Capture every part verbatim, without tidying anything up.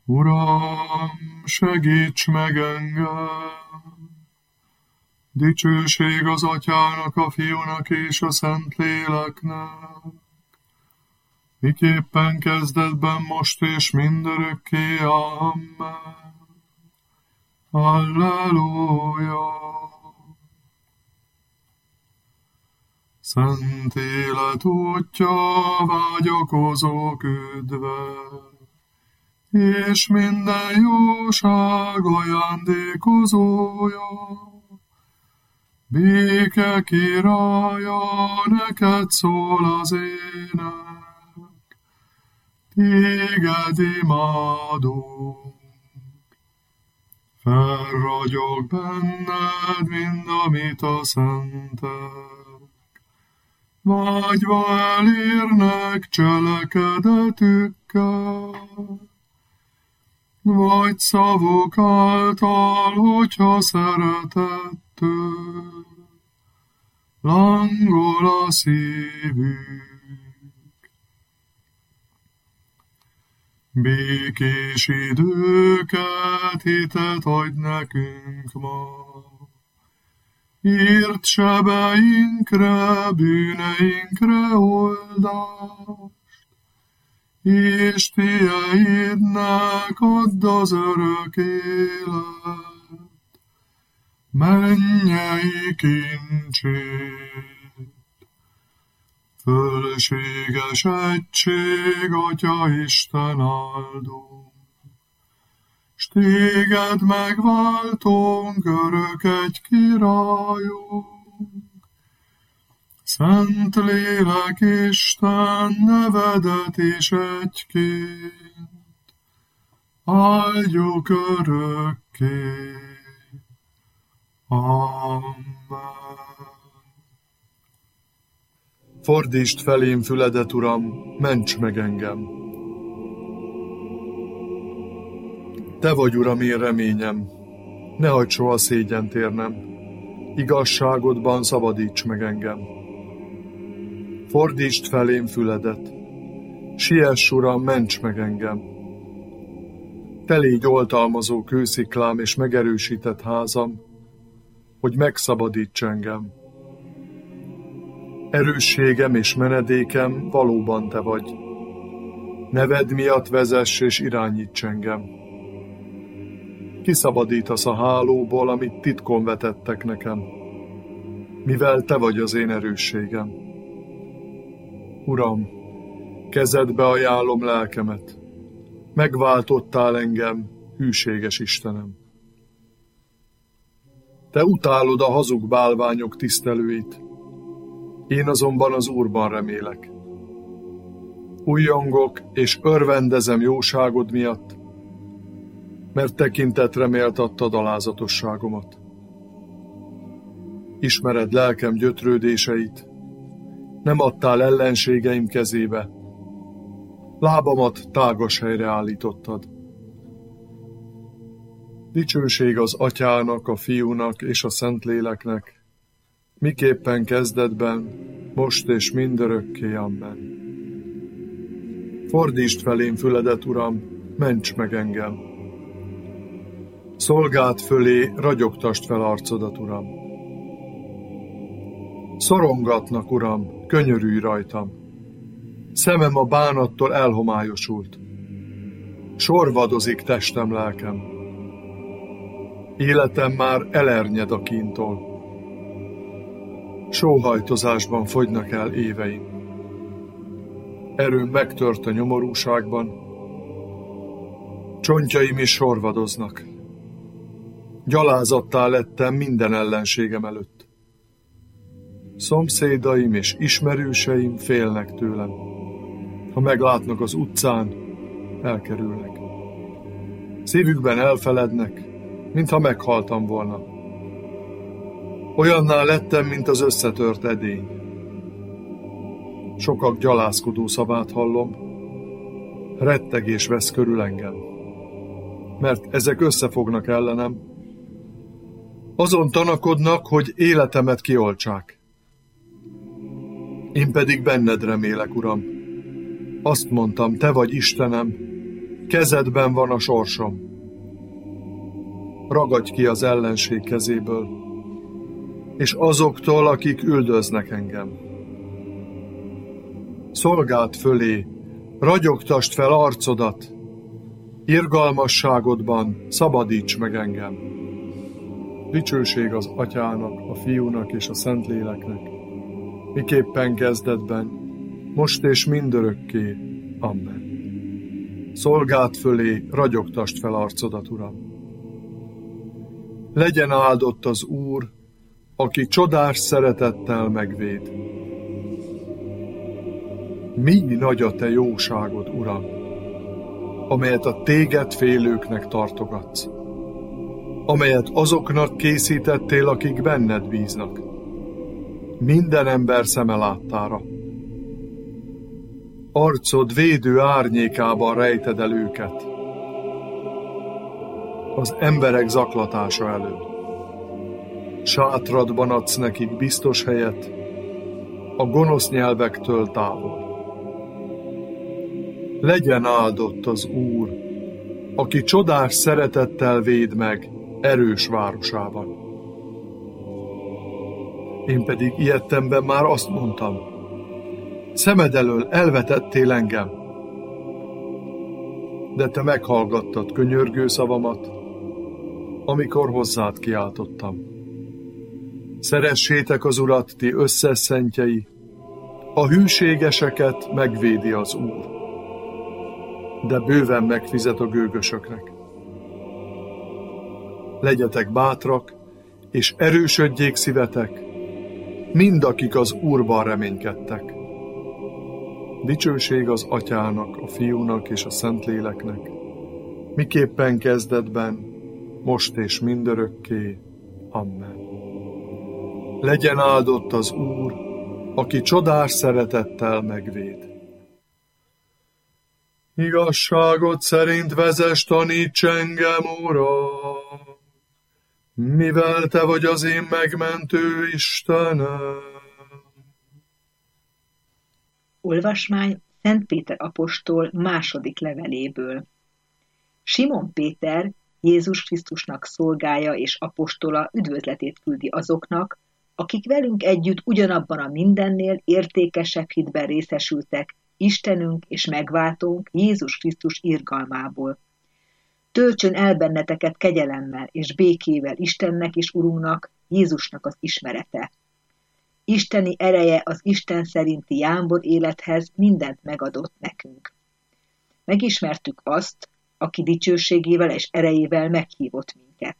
Uram, segíts meg engem! Dicsőség az Atyának, a Fiúnak és a Szentléleknek, miképpen kezdetben, most és mindörökké. Amen. Halleluja! Szent élet útja, vágyakozók üdve, és minden jóság ajándékozója. Béke királya, neked szól az ének, téged imádunk. Felragyog benned mind, amit a szentek vágyva elérnek cselekedetükkel, vagy szavuk által, hogyha szeretettől lángol a szívük. Békés időket, hitet adj nekünk ma, írt sebeinkre, bűneinkre oldást, és tieidnek add az örök élet, mennyei kincsét. Fölösséges egység, Atya Isten áldunk, s téged megváltunk, örök egy királyunk. Szent Lélek Isten, nevedet is egyként áldjuk örökké. Amen. Fordítsd felém füledet, Uram, ments meg engem! Te vagy, Uram, én reményem, ne hagyd soha szégyent érnem, igazságodban szabadíts meg engem. Fordítsd felém füledet, siess, Uram, ments meg engem! Te légy oltalmazó kősziklám és megerősített házam, hogy megszabadíts engem. Erősségem és menedékem valóban te vagy. Neved miatt vezess és irányíts engem. Kiszabadítasz a hálóból, amit titkon vetettek nekem, mivel te vagy az én erősségem. Uram, kezedbe ajánlom lelkemet, megváltottál engem, hűséges Istenem. Te utálod a hazug bálványok tisztelőit, én azonban az Úrban remélek. Újjongok és örvendezem jóságod miatt, mert tekintetre méltattad alázatosságomat. Ismered lelkem gyötrődéseit, nem adtál ellenségeim kezébe, lábamat tágas helyre állítottad. Dicsőség az Atyának, a Fiúnak és a Szentléleknek, miképpen kezdetben, most és mindörökké. Amen. Fordítsd felém füledet, Uram, ments meg engem! Szolgád fölé ragyogtasd fel arcodat, Uram! Szorongatnak, Uram, könyörülj rajtam! Szemem a bánattól elhomályosult. Sorvadozik testem, lelkem. Életem már elernyed a kíntól. Sóhajtozásban fogynak el éveim. Erőm megtört a nyomorúságban, csontjaim is sorvadoznak. Gyalázattá lettem minden ellenségem előtt. Szomszédaim és ismerőseim félnek tőlem. Ha meglátnak az utcán, elkerülnek. Szívükben elfelednek, mintha meghaltam volna. Olyanná lettem, mint az összetört edény. Sokak gyalázkodó szavát hallom, rettegés vesz körül engem, mert ezek összefognak ellenem. Azon tanakodnak, hogy életemet kioltsák. Én pedig benned remélek, Uram. Azt mondtam, te vagy Istenem, kezedben van a sorsom. Ragadj ki az ellenség kezéből, és azoktól, akik üldöznek engem. Szolgád fölé ragyogtasd fel arcodat, irgalmasságodban szabadíts meg engem. Dicsőség az Atyának, a Fiúnak és a Szentléleknek, miképpen kezdetben, most és mindörökké. Amen. Szolgád fölé ragyogtasd fel arcodat, Uram. Legyen áldott az Úr, aki csodás szeretettel megvéd. Mi nagy a te jóságod, Uram, amelyet a téged félőknek tartogatsz, amelyet azoknak készítettél, akik benned bíznak, minden ember szeme láttára. Arcod védő árnyékában rejted el őket, az emberek zaklatása elől. Sátradban adsz nekik biztos helyet, a gonosz nyelvektől távol. Legyen áldott az Úr, aki csodás szeretettel véd meg erős városában. Én pedig ilyettemben már azt mondtam, szemed elől elvetettél engem, de te meghallgattad könyörgő szavamat, amikor hozzád kiáltottam. Szeressétek az Urat, ti összes szentjei, a hűségeseket megvédi az Úr, de bőven megfizet a gőgösöknek. Legyetek bátrak, és erősödjék szívetek, mind akik az Úrban reménykedtek. Dicsőség az Atyának, a Fiúnak és a Szentléleknek, miképpen kezdetben, most és mindörökké. Amen. Legyen áldott az Úr, aki csodás szeretettel megvéd. Igazságot szerint vezess, taníts engem, Uram, mivel te vagy az én megmentő Istenem. Olvasmány Szent Péter apostol második leveléből. Simon Péter, Jézus Krisztusnak szolgája és apostola üdvözletét küldi azoknak, akik velünk együtt ugyanabban a mindennél értékesebb hitben részesültek, Istenünk és megváltónk Jézus Krisztus irgalmából. Töltsön el benneteket kegyelemmel és békével Istennek és Urunknak, Jézusnak az ismerete. Isteni ereje az Isten szerinti jámbor élethez mindent megadott nekünk. Megismertük azt, aki dicsőségével és erejével meghívott minket.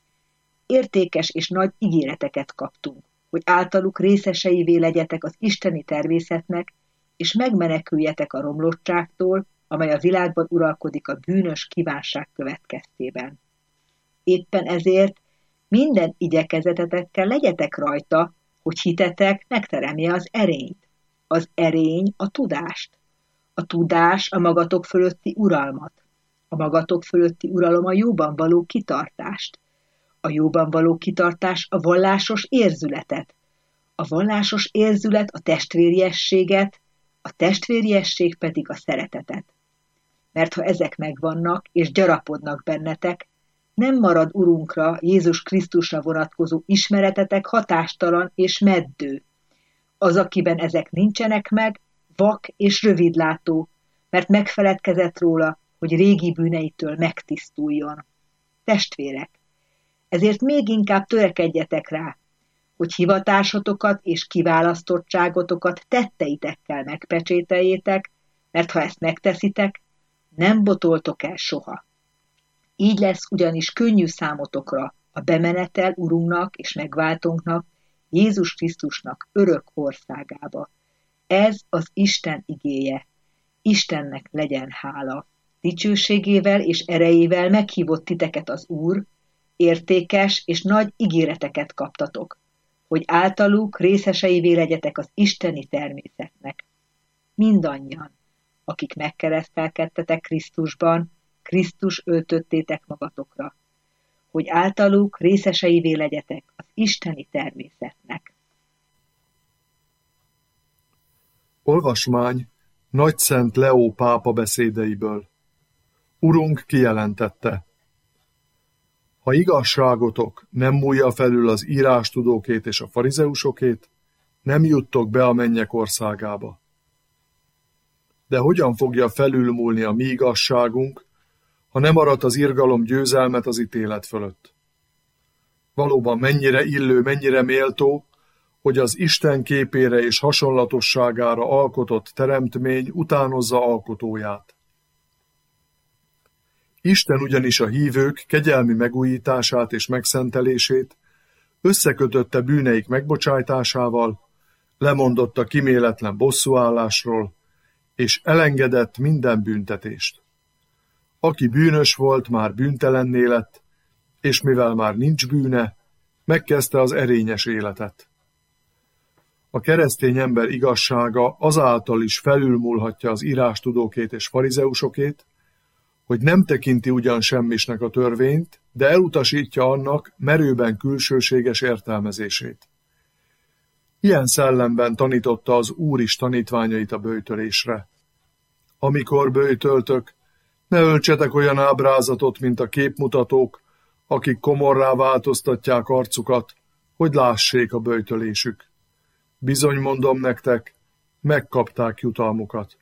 Értékes és nagy ígéreteket kaptunk, hogy általuk részeseivé legyetek az isteni természetnek, és megmeneküljetek a romlottságtól, amely a világban uralkodik a bűnös kívánság következtében. Éppen ezért minden igyekezetetekkel legyetek rajta, hogy hitetek megteremje az erényt. Az erény a tudást. A tudás a magatok fölötti uralmat. A magatok fölötti uralom a jóban való kitartást. A jóban való kitartás a vallásos érzületet. A vallásos érzület a testvériességet, a testvériesség pedig a szeretetet. Mert ha ezek megvannak és gyarapodnak bennetek, nem marad Urunkra, Jézus Krisztusra vonatkozó ismeretetek hatástalan és meddő. Az, akiben ezek nincsenek meg, vak és rövidlátó, mert megfeledkezett róla, hogy régi bűneitől megtisztuljon. Testvérek, ezért még inkább törekedjetek rá, hogy hivatásotokat és kiválasztottságotokat tetteitekkel megpecsételjétek, mert ha ezt megteszitek, nem botoltok el soha. Így lesz ugyanis könnyű számotokra a bemenetel Urunknak és megváltónknak, Jézus Krisztusnak örök országába. Ez az Isten igéje. Istennek legyen hála. Dicsőségével és erejével meghívott titeket az Úr, értékes és nagy ígéreteket kaptatok, hogy általuk részeseivé legyetek az isteni természetnek. Mindannyian, akik megkeresztelkedtetek Krisztusban, Krisztus öltöttétek magatokra, hogy általuk részeseivé legyetek az isteni természetnek. Olvasmány Nagyszent Leó pápa beszédeiből. Urunk kijelentette: ha igazságotok nem múlja felül az írástudókét és a farizeusokét, nem juttok be a mennyek országába. De hogyan fogja felülmúlni a mi igazságunk, ha nem arat az irgalom győzelmet az ítélet fölött? Valóban mennyire illő, mennyire méltó, hogy az Isten képére és hasonlatosságára alkotott teremtmény utánozza alkotóját. Isten ugyanis a hívők kegyelmi megújítását és megszentelését összekötötte bűneik megbocsájtásával, lemondott a kíméletlen bosszúállásról, és elengedett minden büntetést. Aki bűnös volt, már bűntelenné lett, és mivel már nincs bűne, megkezdte az erényes életet. A keresztény ember igazsága azáltal is felülmúlhatja az írástudókét és farizeusokét, hogy nem tekinti ugyan semmisnek a törvényt, de elutasítja annak merőben külsőséges értelmezését. Ilyen szellemben tanította az Úr is tanítványait a böjtölésre. Amikor böjtöltök, ne öltsetek olyan ábrázatot, mint a képmutatók, akik komorrá változtatják arcukat, hogy lássék a böjtölésük. Bizony mondom nektek, megkapták jutalmukat.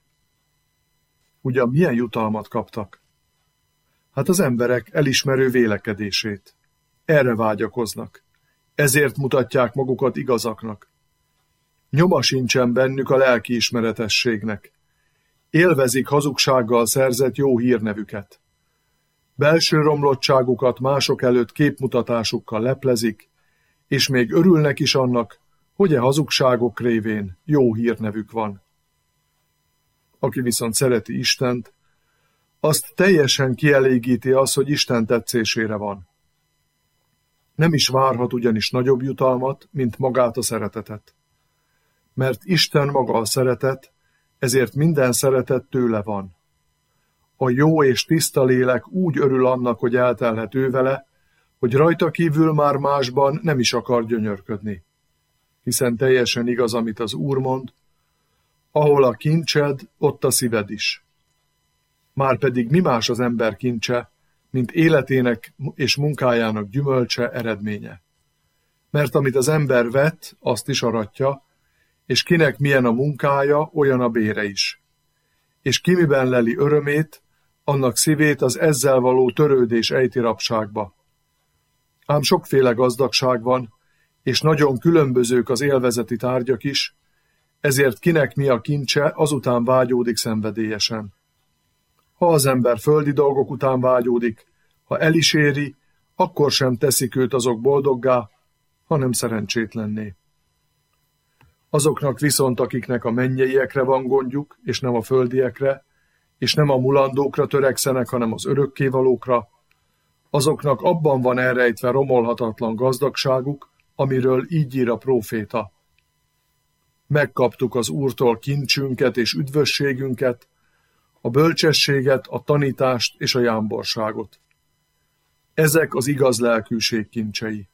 Ugyan milyen jutalmat kaptak? Hát az emberek elismerő vélekedését. Erre vágyakoznak. Ezért mutatják magukat igazaknak. Nyoma sincsen bennük a lelkiismeretességnek. Élvezik hazugsággal szerzett jó hírnevüket. Belső romlottságukat mások előtt képmutatásukkal leplezik, és még örülnek is annak, hogy e hazugságok révén jó hírnevük van. Aki viszont szereti Istent, azt teljesen kielégíti az, hogy Isten tetszésére van. Nem is várhat ugyanis nagyobb jutalmat, mint magát a szeretetet. Mert Isten maga a szeretet, ezért minden szeretet tőle van. A jó és tiszta lélek úgy örül annak, hogy eltelhet ő vele, hogy rajta kívül már másban nem is akar gyönyörködni. Hiszen teljesen igaz, amit az Úr mond, ahol a kincsed, ott a szíved is. Márpedig mi más az ember kincse, mint életének és munkájának gyümölcse, eredménye. Mert amit az ember vet, azt is aratja, és kinek milyen a munkája, olyan a bére is. És ki miben leli örömét, annak szívét az ezzel való törődés ejti rabságba. Ám sokféle gazdagság van, és nagyon különbözők az élvezeti tárgyak is, ezért kinek mi a kincse, azután vágyódik szenvedélyesen. Ha az ember földi dolgok után vágyódik, ha el is éri, akkor sem teszik őt azok boldoggá, hanem szerencsétlenné. Azoknak viszont, akiknek a mennyeiekre van gondjuk, és nem a földiekre, és nem a mulandókra törekszenek, hanem az örökkévalókra, azoknak abban van elrejtve romolhatatlan gazdagságuk, amiről így ír a próféta. Megkaptuk az Úrtól kincsünket és üdvösségünket, a bölcsességet, a tanítást és a jámborságot. Ezek az igaz lelkűség kincsei.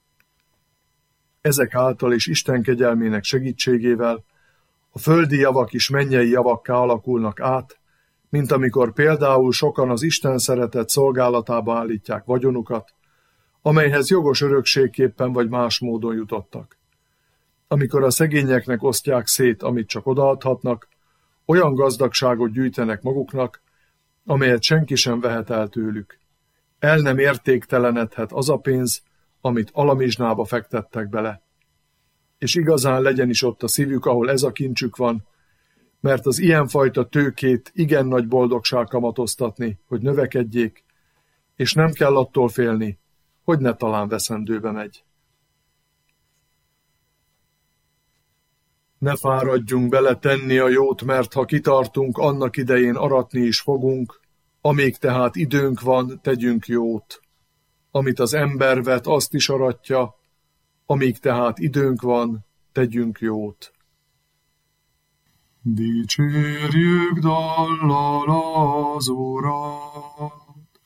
Ezek által és Isten kegyelmének segítségével a földi javak is mennyei javakká alakulnak át, mint amikor például sokan az Isten szeretet szolgálatába állítják vagyonukat, amelyhez jogos örökségképpen vagy más módon jutottak. Amikor a szegényeknek osztják szét, amit csak odaadhatnak, olyan gazdagságot gyűjtenek maguknak, amelyet senki sem vehet el tőlük. El nem értéktelenedhet az a pénz, amit alamizsnába fektettek bele. És igazán legyen is ott a szívük, ahol ez a kincsük van, mert az ilyenfajta tőkét igen nagy boldogság kamatoztatni, hogy növekedjék, és nem kell attól félni, hogy ne talán veszendőbe megy. Ne fáradjunk bele tenni a jót, mert ha kitartunk, annak idején aratni is fogunk, amíg tehát időnk van, tegyünk jót. Amit az ember vet, azt is aratja, amíg tehát időnk van, tegyünk jót. Dicsérjük dallal az Urat,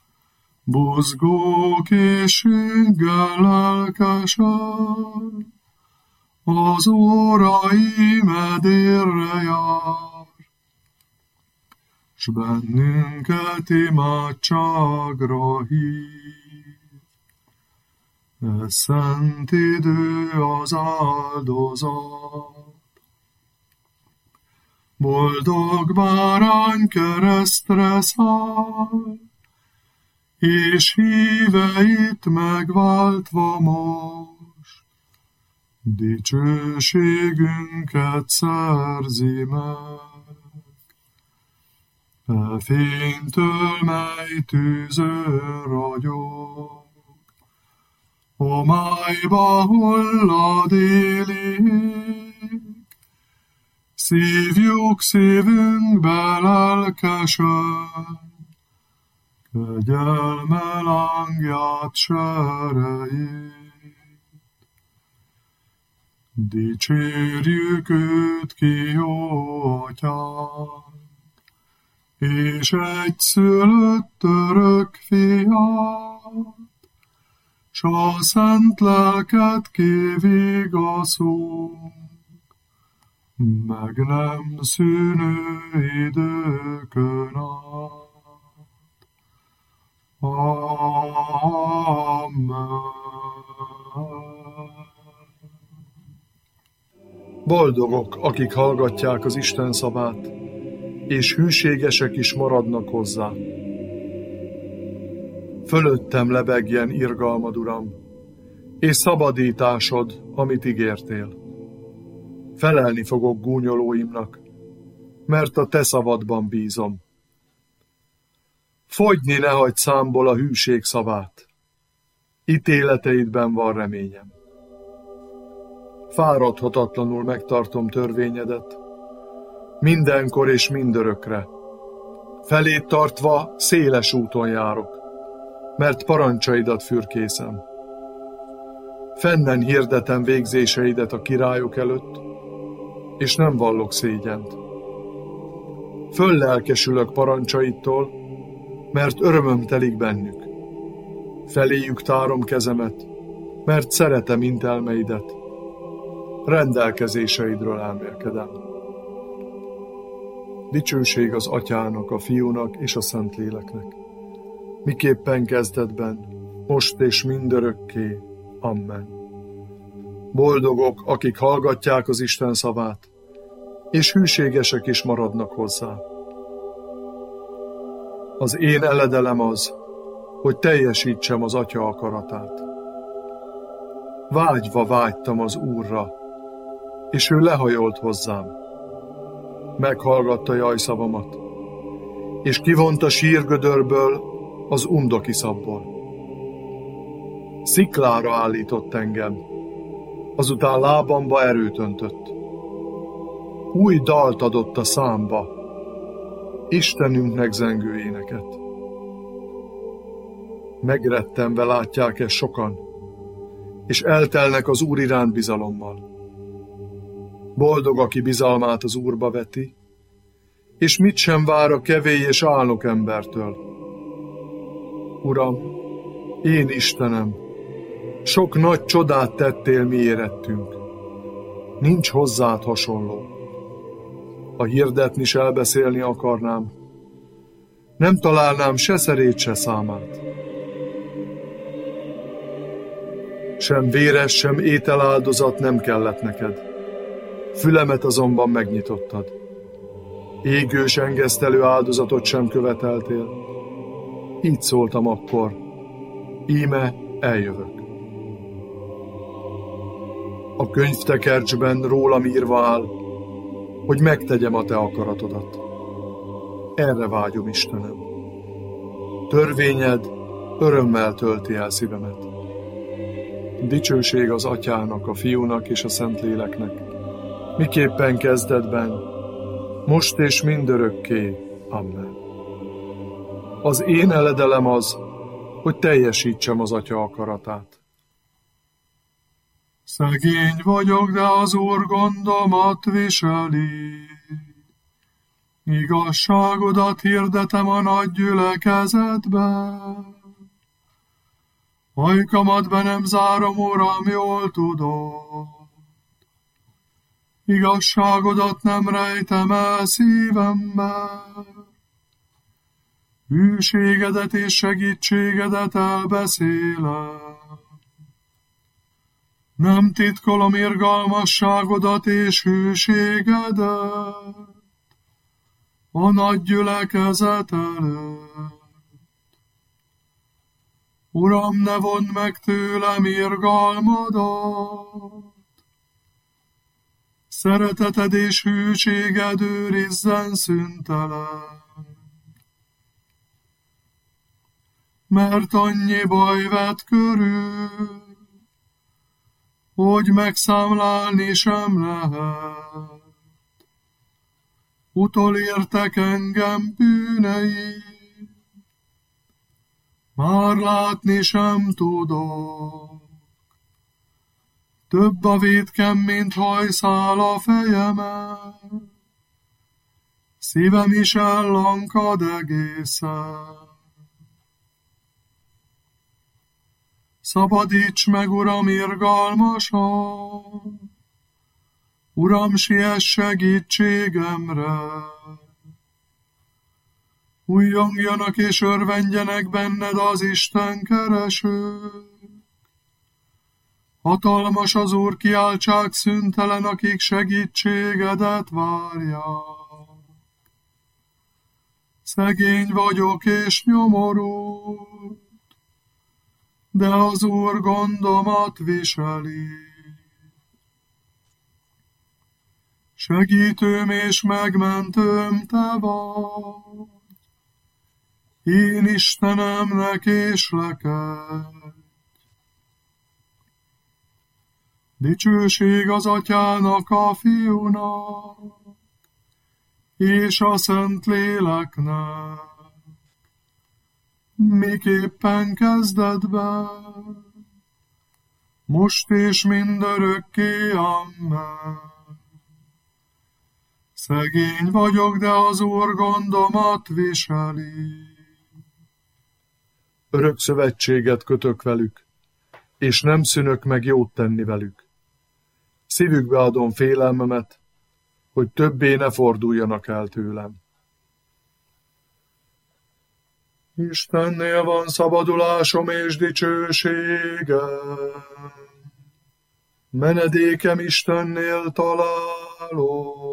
buzgó készséggel lelkesen, az órai medérre jár, s s bennünket imádságra hív. Ez szent idő az áldozat. Boldog bárány keresztre száll, és híveit megváltva most, dicsőségünket szerzi meg. E fénytől, mely tűző ragyog, homályba hullad élig, szívjuk szívünkbe lelkesen, kegyelme lángját serejét. Dicsérjük őt ki, jó atyánk, és egyszülött örök fiát, s a szent lelket kivigaszunk, meg nem szűnő időkön át. Amen. Boldogok, akik hallgatják az Isten szavát, és hűségesek is maradnak hozzá. Fölöttem lebegjen irgalmad, Uram, és szabadításod, amit ígértél. Felelni fogok gúnyolóimnak, mert a te szavadban bízom. Fogyni ne hagyd számból a hűség szavát, ítéleteidben van reményem. Fáradhatatlanul megtartom törvényedet, mindenkor és mindörökre. Felét tartva széles úton járok, mert parancsaidat fürkészem. Fennen hirdetem végzéseidet a királyok előtt, és nem vallok szégyent. Föllelkesülök parancsaidtól, mert örömöm telik bennük. Feléjük tárom kezemet, mert szeretem intelmeidet. Rendelkezéseidről elmélkedem. Dicsőség az Atyának, a Fiúnak és a Szentléleknek, miképpen kezdetben, most és mindörökké. Amen. Boldogok, akik hallgatják az Isten szavát, és hűségesek is maradnak hozzá. Az én eledelem az, hogy teljesítsem az Atya akaratát. Vágyva vágytam az Úrra, és ő lehajolt hozzám. Meghallgatta jajszavamat, és kivonta sírgödörből az undokiszabból. Sziklára állított engem, azután lábamba erőt öntött. Új dalt adott a számba, Istenünknek zengő éneket. Megrettenve látják ezt sokan, és eltelnek az Úr iránt bizalommal. Boldog, aki bizalmát az Úrba veti, és mit sem vár a kevély és álnok embertől. Uram, én Istenem, sok nagy csodát tettél mi érettünk. Nincs hozzád hasonló. Ha hirdetni s elbeszélni akarnám, nem találnám se szerét, se számát. Sem véres, sem ételáldozat nem kellett neked. Fülemet azonban megnyitottad. Égős engesztelő áldozatot sem követeltél. Így szóltam akkor, íme eljövök. A könyvtekercsben rólam írva áll, hogy megtegyem a te akaratodat. Erre vágyom, Istenem. Törvényed örömmel tölti el szívemet. Dicsőség az Atyának, a Fiúnak és a Szentléleknek, miképpen kezdetben, most és mindörökké. Amen. Az én eledelem az, hogy teljesítsem az Atya akaratát. Szegény vagyok, de az Úr gondomat viseli. Igazságodat hirdetem a nagy gyülekezetben. Ajkamat be nem zárom, Uram, jól tudod. Igazságodat nem rejtem el szívemben. hűségedet és segítségedet elbeszélem. Nem titkolom irgalmasságodat és hűségedet a nagy gyülekezet előtt. Uram, ne vondd meg tőlem irgalmadat, szereteted és hűséged őrizzen szüntelen. Mert annyi baj vett körül, hogy megszámlálni sem lehet. Utolértek engem bűneim, már látni sem tudok. Több a vétkem, mint hajszál a fejemen, szívem is ellankad egészen. Szabadíts meg, Uram, irgalmasan, Uram, siess segítségemre. Újjongjanak és örvendjenek benned az Isten keresők. Hatalmas az Úr, kiáltsák szüntelen, akik segítségedet várják. Szegény vagyok és nyomorult, de az Úr gondomat viseli. Segítőm és megmentőm te vagy, én Istenemnek késleked. Dicsőség az Atyának, a Fiúnak, és a Szentléleknek, miképpen kezdetben, most és mindörökké, amen. Szegény vagyok, de az Úr gondomat viseli. Örök szövetséget kötök velük, és nem szűnök meg jót tenni velük. Szívükbe adom félelmemet, hogy többé ne forduljanak el tőlem. Istennél van szabadulásom és dicsőségem, menedékem Istennél találom.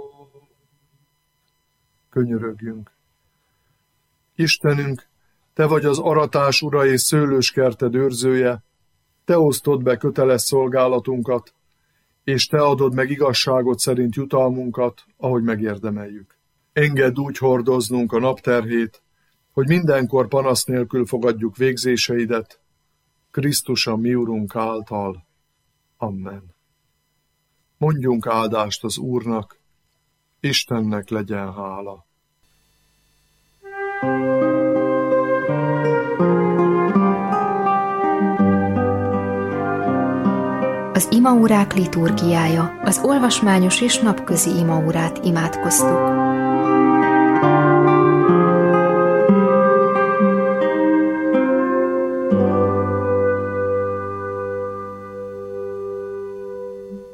Könyörögjünk. Istenünk, te vagy az aratás ura és szőlőskerted őrzője, te osztod be köteles szolgálatunkat, és te adod meg igazságot szerint jutalmunkat, ahogy megérdemeljük. Engedd úgy hordoznunk a napterhét, hogy mindenkor panasz nélkül fogadjuk végzéseidet, Krisztus a mi Urunk által. Amen. Mondjunk áldást az Úrnak, Istennek legyen hála. Az imaórák liturgiája, az olvasmányos és napközi imaórát imádkoztuk.